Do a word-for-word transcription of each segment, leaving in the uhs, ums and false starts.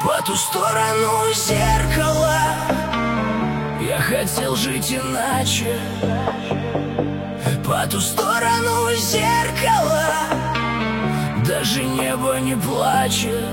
По ту сторону зеркала я хотел жить иначе. По ту сторону зеркала даже небо не плачет.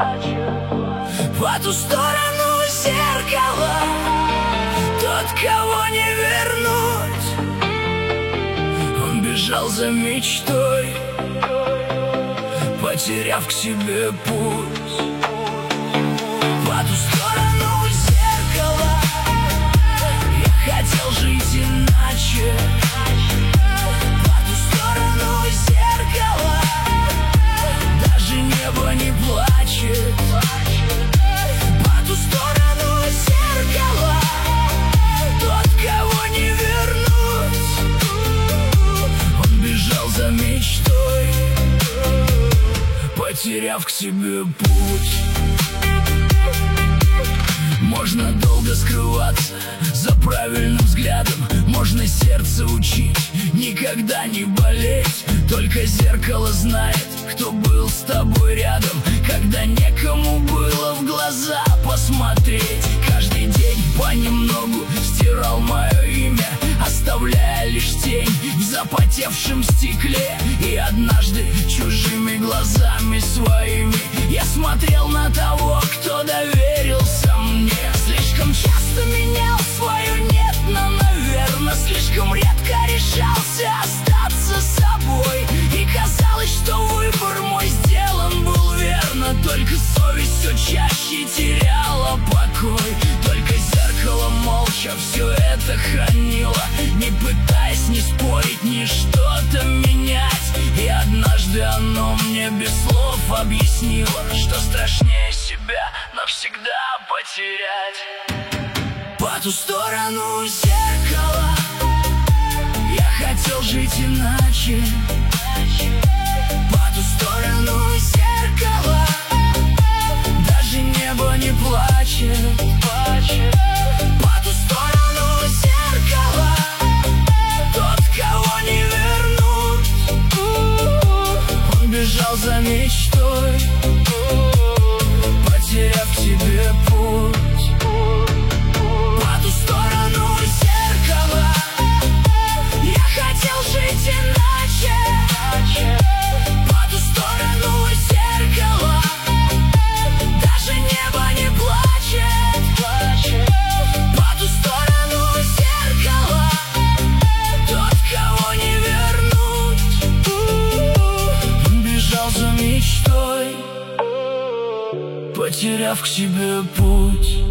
По ту сторону зеркала тот, кого не вернуть. Он бежал за мечтой, потеряв к себе путь. По ту сторону зеркала я хотел жить иначе. По ту сторону зеркала даже небо не плачет. По ту сторону зеркала тот, кого не вернуть. Он бежал за мечтой, потеряв к себе путь. Можно долго скрываться за правильным взглядом, можно сердце учить никогда не болеть. Только зеркало знает, кто был с тобой рядом, когда некому было в глаза посмотреть. Каждый день понемногу стирал мое имя, оставляя лишь тень в запотевшем стекле. И однажды чужими глазами своими я смотрел на того, кто доверился мне. Слишком часто менял свое нет на наверно, слишком редко решался остаться собой. И казалось, что выбор мой сделан был верно, только совесть все чаще теряла покой. Только зеркало молча все это хранило, не пытаясь ни спорить, ни что-то менять. И однажды оно мне без слов объяснило, что страшнее себя навсегда потерять. По ту сторону зеркала я хотел жить иначе. По ту сторону зеркала даже небо не плачет. По ту сторону зеркала тот, кого не вернуть. Он бежал за мечтой, потеряв к себе путь. По ту сторону зеркала я хотел жить иначе. По ту сторону зеркала даже небо не плачет. По ту сторону зеркала тот, кого не вернуть. Он бежал за мечтой, потеряв к себе путь.